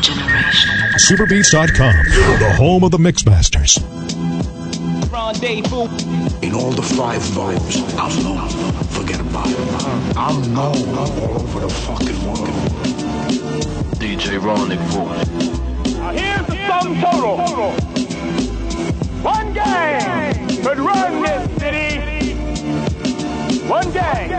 generation. Superbeats.com, the home of the Mixmasters. Rendezvous. In all the 5 volumes, I'm known. Forget about it. I'm known all over the fucking world. DJ Rendezvous. Here's the sum total. One gang could run this city. One gang.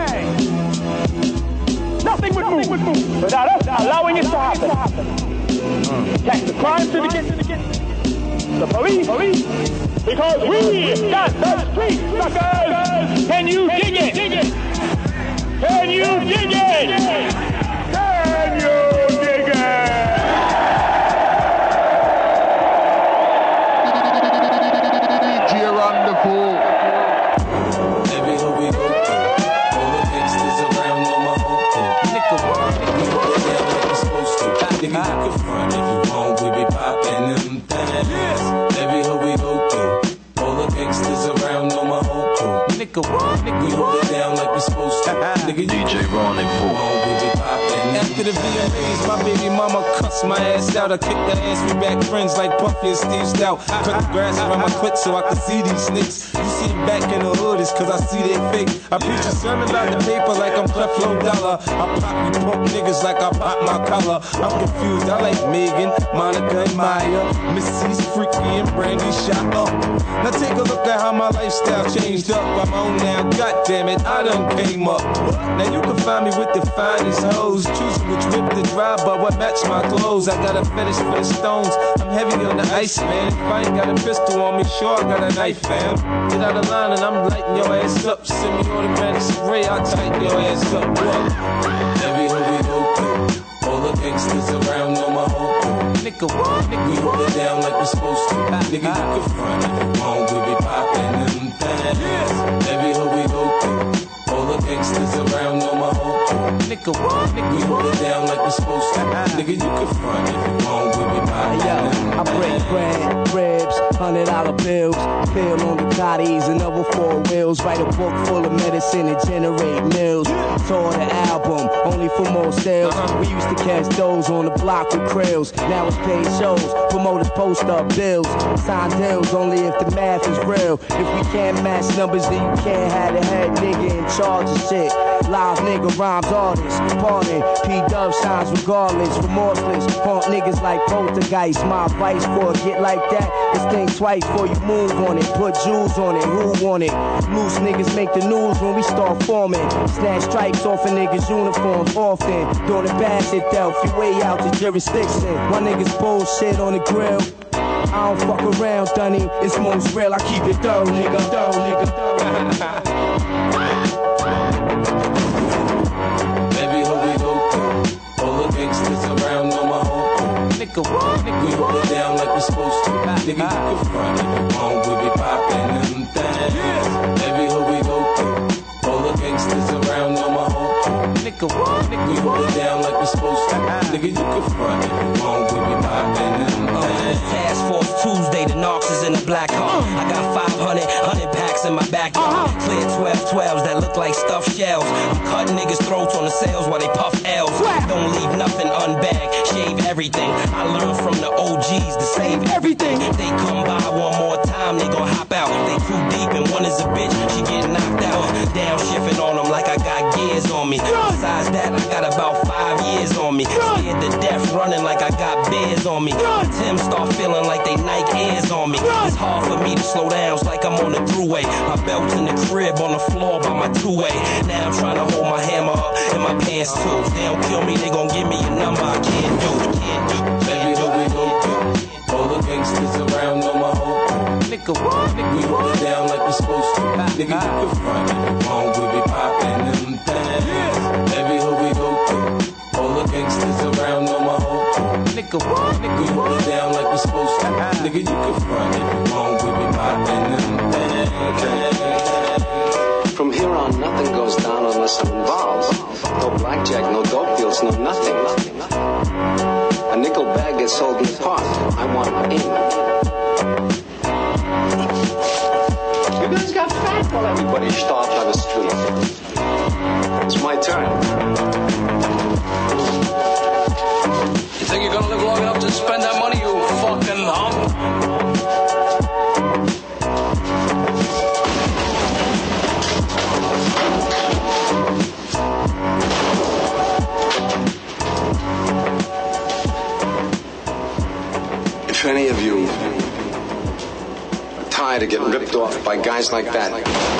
Nothing would move without us allowing it to happen. Tax the crime syndicate, the police, because we got the street suckers. Can you dig it? Can you dig it? Can you dig it? DJ Rendezvous. Every hood we go through, all the gangsters around on my whole crew. Nigga, we hold it down like we're supposed to. Nigga, you can front if you want, we be poppin' them things. Every hood we go through, all the gangsters around on my whole crew. Nigga, we hold it down like we're supposed to. Nigga, DJ Rendezvous. we be poppin'. After the VMAs, my baby mama cussed my ass out. I kicked her ass, we back friends like Puffy and Steve Stout. Cut the grass around my clit so I could see these snakes. You see it back in the hood, it's cause I see they fake. I preach a sermon about the paper like I'm Creflo Dollar. I pop you punk niggas like I pop my collar. I'm confused, I like Megan, Monica and Maya. Missy's freaky and Brandy shot up. Now take a look at how my lifestyle changed up. I'm on now, goddammit, I done came up. Now you can find me with the finest hoes. Choosing which whip to drive, but what match my clothes. I got a fetish for the stones. I'm heavy on the ice, man. If I ain't got a pistol on me, sure I got a knife, fam. Get out of line and I'm lighting your ass up. Semi-automatic spray, I'll tighten your ass up. What? Every hood we go through, all the gangsters around on my whole crew. Nigga, we hold it down like we're supposed to. Nigga, you can front if you want, we be poppin' them things. Every hood we go through, all the gangsters around on my whole crew. Nigga, we hold it down like we're supposed to. Nigga, you can front if you want, we be poppin' them I break bread, ribs, $100 bills, feel on the Cotties, another 4 wheels, write a book full of medicine and generate mills. Tour the album, only for more sales. We used to catch those on the block with krills. Now it's paid shows, promoters post up bills. Sign deals only if the math is real. If we can't match numbers, then you can't have the head nigga in charge of shit. Live nigga rhymes artists, pardon. P-Dub shines regardless, remorseless. Haunt niggas like poltergeist. My advice for a get like that is think twice before you move on it. Put jewels on it, who want it? Loose niggas make the news when we start forming. Snatch stripes off a niggas' uniforms often. Doing the bad shit though, if you way out the jurisdiction. My niggas bullshit on the grill. I don't fuck around, Dunny. It's most real. I keep it thorough, nigga. Every hood we go through, all the gangsters around on my whole crew. Nigga, we hold it down like we're supposed to. Nigga, you can front if you want, we be poppin' them things. Every hood we go through, all the gangsters around on my whole crew. Nigga, we hold it down like we're supposed to. Nigga, you can front if you want, we be poppin' them things. Task Force Tuesday, the Knox is in the black hole. I got 500 packs in my backyard. Clear 12-12s that look like stuffed shells. I'm cutting niggas' throats on the sales while they puff L's. Don't leave nothing unbagged, shave everything. I learned from the OGs to save everything. If they come by one more time, they gon' hop out. They too deep and one is a bitch, she get knocked out. Downshifting on them like I got gears on me. Besides that, I got about 5 years on me. Scared to death, running like I got bears on me. Tim start feeling like they Nike Airs on me. It's hard for me to slow down, it's like I'm on the thruway. My belt's in the crib on the floor by my 2-way. Now I'm trying to hold my hammer up in my pants too. If they don't kill me, they gon' give me a number I can't do. Every hood we go through, all the gangsters around on my whole crew. Nigga, we hold it down like we're supposed to. Nigga, you can front if you want, we be poppin' them things. Every hood we go through, all the gangsters around on my whole crew. Nigga, we hold it down like we're supposed to. Nigga, you can front if you want, we be poppin' them things. From here on, nothing goes down unless I'm involved. No blackjack, no dope deals, no nothing. A nickel bag gets sold in the park. I want in. You guys got fat while everybody starved on the street. It's my turn. You think you're gonna live long enough to tired of getting ripped off by guys like that.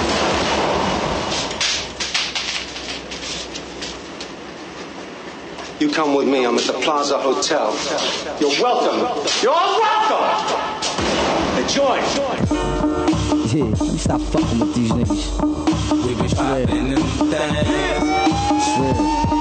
You come with me. I'm at the Plaza Hotel. You're welcome. You're all welcome. Enjoy. Yeah, let me stop fucking with these niggas. We be poppin' them things.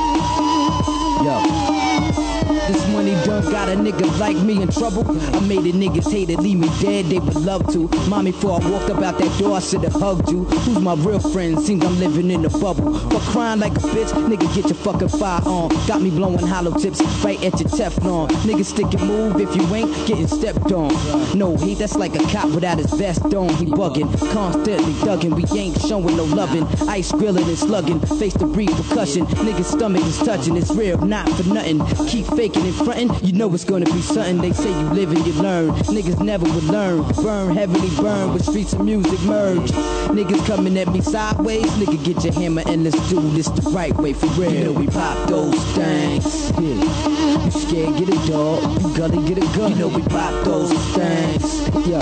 Yo. This money done got a nigga like me in trouble. I made a niggas hate to leave me dead, they would love to. Mommy, before I walked up out that door, I should've hugged you. Who's my real friend? Seems I'm living in a bubble. But crying like a bitch, nigga, get your fucking fire on. Got me blowing hollow tips right at your Teflon. Nigga, stick and move if you ain't getting stepped on. No hate, that's like a cop without his vest on. He bugging, constantly thugging. We ain't showing no loving. Ice grilling and slugging, face to breathe percussion. Nigga's stomach is touching, it's real, not for nothing. Keep faking and frontin', you know it's gonna be something. They say you live and you learn. Niggas never would learn. Burn, heavily burn, with streets and music merge. Niggas coming at me sideways. Nigga, get your hammer and let's do this the right way, for real. You know we pop those things. Yeah. You scared, get a dog. You gully, get a gun. You know we pop those things. Yeah.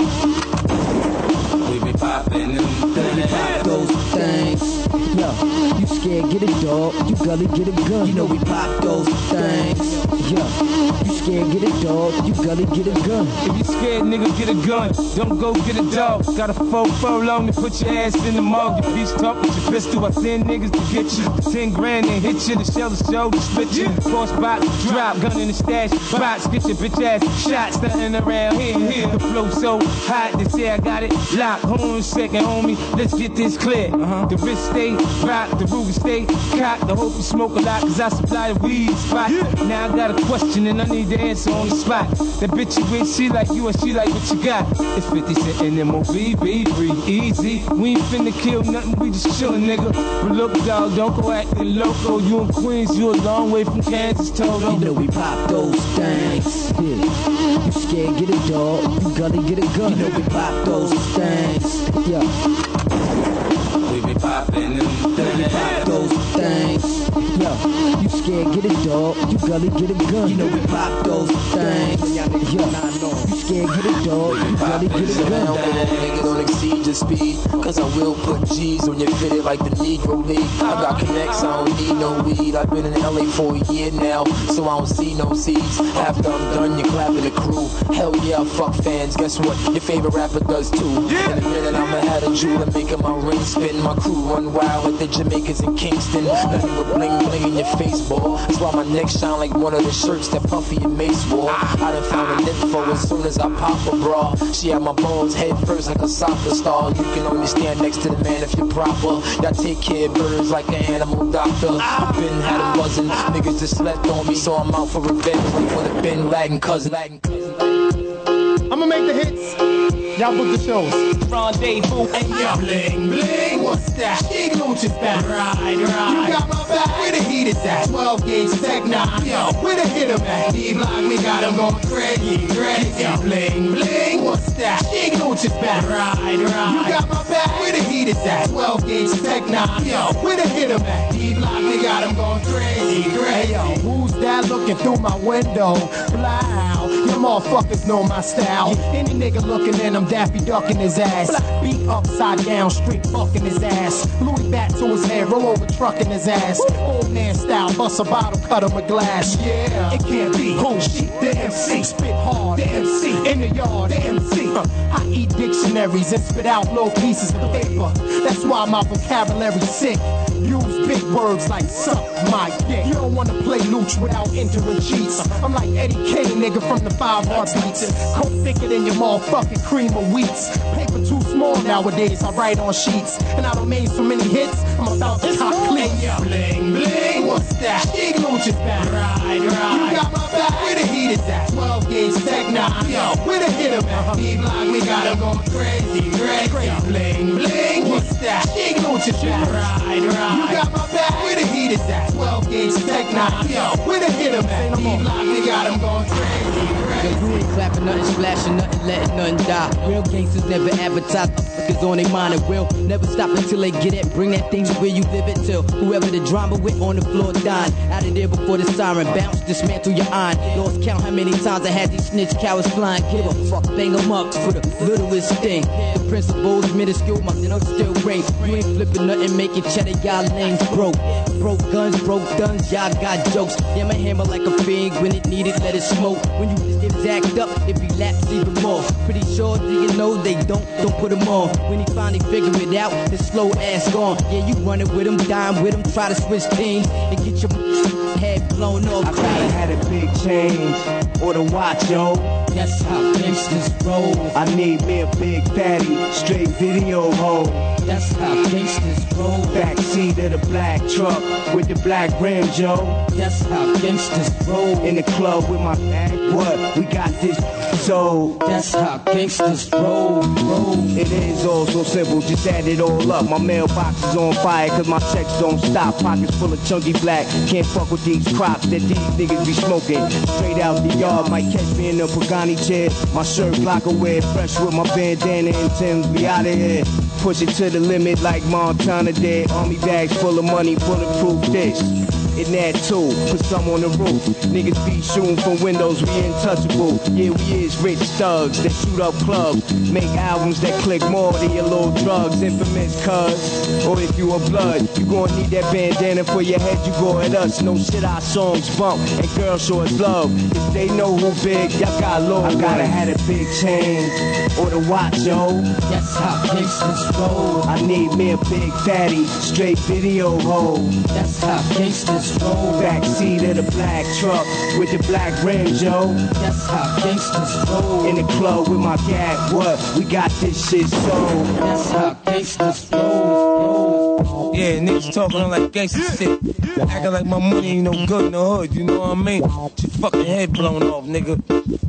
We be poppin' them things. We pop those things. Yo, you scared, get a dog. You gully, get a gun. You know we pop those things. Yo, you scared, get a dog. You gully, get a gun. If you scared, nigga, get a gun. Don't go get a dog. Got a 4 long to put your ass in the mug. Your bitch talk with your pistol. I send niggas to get you. 10 grand and hit you. The shell the show to split you. Force box, drop, gun in the stash box. Get your bitch ass shot. Stunting around here. The flow so hot. They say I got it locked. Hold on a second, homie. Let's get this clear. The wrist stay rock. The Ruger stay cocked. The hope you smoke a lot. Cause I supply the weed spot. Now I got a question and I need the answer on the spot. That bitch you with, she like you and she like what you got. It's 50 Cent and MOB, be free, easy. We ain't finna kill nothing, we just chillin', nigga. But look, dog, don't go acting loco. You in Queens, you a long way from Kansas, Toto. You know we pop those things. Yeah. You scared, get a dog. You gully, get a gun. You know we pop those things. Yeah. We be poppin' them things. We pop those things. Yo, you scared, get a dog. You gully, get a gun. You know we pop those things. Yo, you scared, get a dog. You gully, get a gun. Nigga, don't exceed your speed. Cause I will put G's on your fitted like the Negro League. I got connects, I don't need no weed. I've been in LA for a year now, so I don't see no seeds. After I'm done, you clapping the crew. Hell yeah, fuck fans. Guess what? Your favorite rapper does too. In a minute, I'ma have a jewel and making my ring spin. My crew run wild like the Jamaicans in Kingston. Nothing but bling bling in your face, boy. That's why my neck shine like one of the shirts that Puffy and Mace wore. I done found an info as soon as I pop a bra. She had my balls head first like a soccer star. You can only stand next to the man if you're proper. Y'all take care of birds like an animal doctor. I've been had them buzzing. Niggas just slept on me, so I'm out for revenge like for the Bin Laden cousin. I'ma make the hits. Y'all book the shows. Rendezvous and yo. Bling, bling, what's that? Big Luch is back. Right. You got my back. Where the heat is at? 12 gauge Tech 9. Yo, where the hit 'em at? D-Block, we got 'em going crazy. Yo, bling, bling, what's that? Big Luch is back. Right. You got my back. Where the heat is at? 12 gauge Tech 9. Yo, where the hit 'em at? D-Block, we got 'em going crazy. Yo, who's that looking through my window? Blow. You motherfuckers know my style. Any nigga looking in, I'm Daffy ducking his ass. Beat upside down, straight fucking his ass. Louis back to his head, roll over trucking his ass. Old man style, bust a bottle, cut him a glass. Yeah, it can't be. Who? The MC. Spit hard. The MC. In the yard. The MC. I eat dictionaries and spit out little pieces of paper. That's why my vocabulary's sick. Use big words like suck my dick. You don't wanna play Luch without entering cheats. I'm like Eddie Kane, nigga from the 5 Heartbeats. Coke thicker than your motherfucking cream of wheats. Paper too small nowadays, I write on sheets. And I done made so many hits, I'm about to cop clean. Bling, bling, what's that? Big Luch is back. Right. You got my back, where the heat is at? 12 gauge Tech 9. Yo, where the hit 'em at? D-Block, we got 'em going crazy. Bling, bling, what's that? Big Luch is back. Right. You got my back, where the heat is at? 12 gauge Tech 9. Yo, where the hit 'em at? D-Block, we got them going crazy. Yo, you ain't clapping nothing, splashing nothing, letting nothing die. Real gangsters never advertise, cause on their mind it will never stop until they get it. Bring that thing to where you live it till whoever the drama with on the floor dying. Out of there before the siren bounce, dismantle your iron. Lost count how many times I had these snitch cowards flying. Give a fuck, bang them up for the littlest thing. The principles minuscule, my dinner still ring. You ain't flipping nothing, making cheddar, y'all lanes broke. Broke guns, broke guns, y'all got jokes. Yeah, my hammer like a fiend, when it needed, let it smoke. When you get zacked up, it relapse even more. Pretty sure you know they don't put them on. When he finally figure it out, his slow ass gone. Yeah, you running with him, dying with him, try to switch teams and get your head blown off. I gotta have a big change or the watch, yo. That's how gangsters roll. I need me a big fatty, straight video hoe. That's how gangsters roll. Backseat of the black truck with the black rims, yo. That's how gangsters roll. In the club with my bag, what? We got this sold. That's how gangsters roll. It is all so simple, just add it all up. My mailbox is on fire cause my checks don't stop. Pockets full of chunky black, can't fuck with these crops that these niggas be smoking. Straight out the yard, might catch me in a Pagani chair. My shirt blocker wear, fresh with my bandana and Tim's, be out of here. Push it to the limit like Montana did. Army bags full of money, bulletproof this. In that too, put some on the roof. Niggas be shooting from windows, we untouchable. Yeah, we is rich thugs that shoot up clubs. Make albums that click more than your little drugs. Infamous cuz, or if you a blood, you gon' need that bandana for your head, you go at us. No shit, our songs bump, and girls show us love. If they know who big, y'all got low. I gotta have a big chain, or the watch, yo. That's how gangsters roll. I need me a big fatty, straight video hoe. That's how gangsters roll. Backseat of the black truck with the black rims, yo. That's how gangsters roll. In the club with my cat, what? We got this shit sold. That's how gangsters roll. Yeah, niggas talking like gangsta shit. Acting like my money ain't no good in the hood, you know what I mean? Get your fucking head blown off, nigga.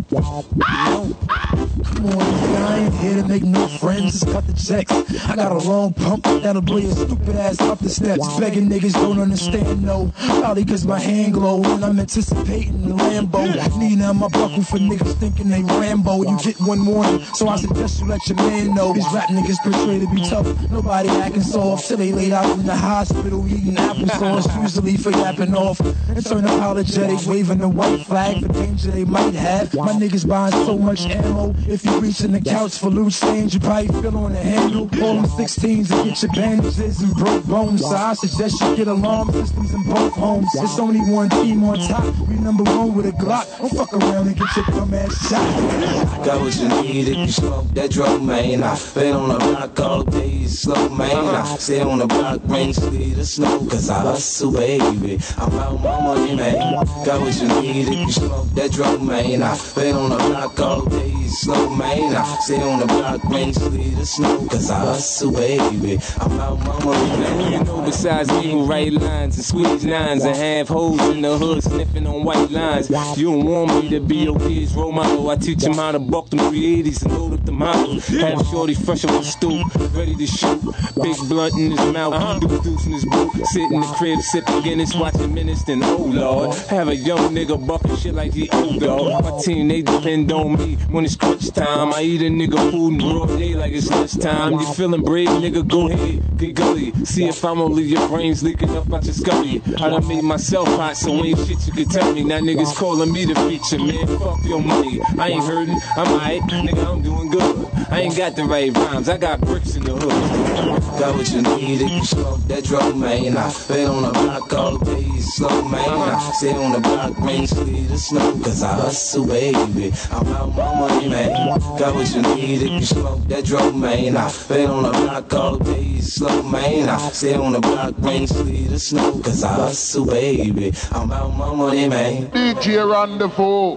Come on, I ain't here to make no friends, just cut the checks. I got a long pump that'll blow your stupid ass up the steps. Begging niggas don't understand, no. Probably cause my hand glow when I'm anticipating the Lambo. Need on my buckle for niggas thinking they Rambo. You get one warning, so I suggest you let your man know. These rap niggas portray to be tough, nobody acting soft. Till they laid out in the hospital eating applesauce, usually for yapping off. And turn apologetic, waving the white flag for danger they might have. My niggas buying so much ammo. If you reaching the couch for loose change, you probably feel on the handle. All them 16s to get your bandages and broke bones. So I suggest you get alarm systems in both homes. It's only one team on top. We number one with a Glock. Don't fuck around and get your dumb ass shot. Got what you need if you smoke that drug, man. I been on the block all day, slow, man. I stay on the block, rain, sleet, or snow, cause I hustle, baby. I'm out my money, man. Got what you need if you smoke that drug, man. I been on the block all day, slow, man. I stay on the block, rain, sleet, or snow, cause I hustle, baby. I'm out my money, man. You know, besides me who write lines and squeeze nines and have hoes in the hood sniffing on white lines, you don't want me to be your kid's role model. I teach him how to buck them 380s and load up the models. Have shorty fresh off the stoop, ready to shoot. Big blunt in his mouth, deuce in his boot. Sit in the crib, sipping Guinness, watching Menace, then oh lord. Have a young nigga bucking shit like he old dog. My team, they depend on me when it's crunch time. I eat a nigga food in broad day like it's lunchtime. You feeling brave, nigga, go ahead, get gully. See if I'm gonna leave your brains leaking up out your scully. I done made myself hot, so ain't shit you can tell me. Now niggas calling me the feature, man. Fuck your money, I ain't hurting, I'm alright, nigga, I'm doing good. I ain't got the right rhymes, I got bricks in the hood. Got what you need if you smoke that drug, man. I been on the block all day, slow, man. I stay on the block, rain, sleet, or snow, cause I hustle, baby. I'm out my money, man. Got what you need if you smoke that drug, man. I been on the block all day, slow, man. I stay on the block, rain, sleet, or snow, cause I hustle, baby. I'm out my money, man. DJ Rendezvous.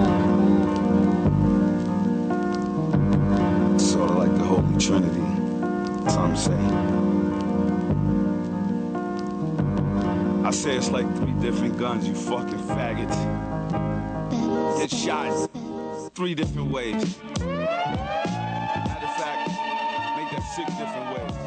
Sort of like the Holy Trinity. Some say. I say it's like 3 different guns, you fucking faggots. Get shot 3 different ways. Matter of fact, make that 6 different ways.